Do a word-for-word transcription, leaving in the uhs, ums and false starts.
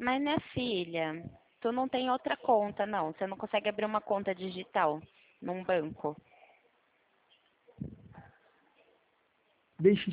Mas, minha filha, tu não tem outra conta, não. Você não consegue abrir uma conta digital num banco. Deixe